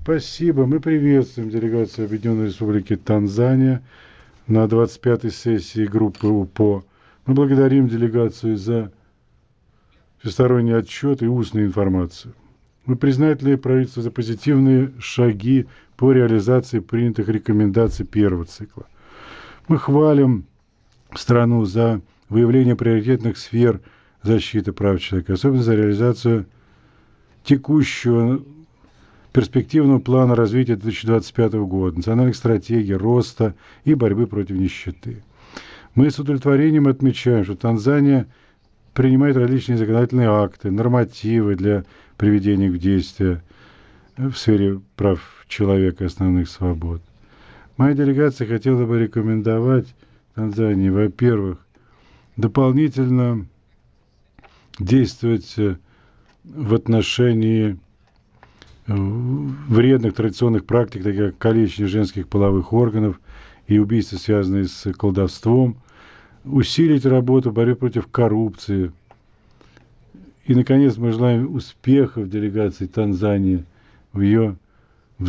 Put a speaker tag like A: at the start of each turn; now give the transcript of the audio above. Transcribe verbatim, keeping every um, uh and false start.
A: Спасибо. Мы приветствуем делегацию Объединенной Республики Танзания на двадцать пятой сессии группы УПО. Мы благодарим делегацию за всесторонний отчет и устную информацию. Мы признательны правительству за позитивные шаги по реализации принятых рекомендаций первого цикла. Мы хвалим страну за выявление приоритетных сфер защиты прав человека, особенно за реализацию текущего перспективного плана развития две тысячи двадцать пятого года, национальных стратегий роста и борьбы против нищеты. Мы с удовлетворением отмечаем, что Танзания принимает различные законодательные акты, нормативы для приведения их в действие в сфере прав человека и основных свобод. Моя делегация хотела бы рекомендовать Танзании, во-первых, дополнительно действовать в отношении вредных традиционных практик, таких как калечение женских половых органов и убийства, связанные с колдовством, усилить работу в борьбе против коррупции. И, наконец, мы желаем успехов делегации Танзании в ее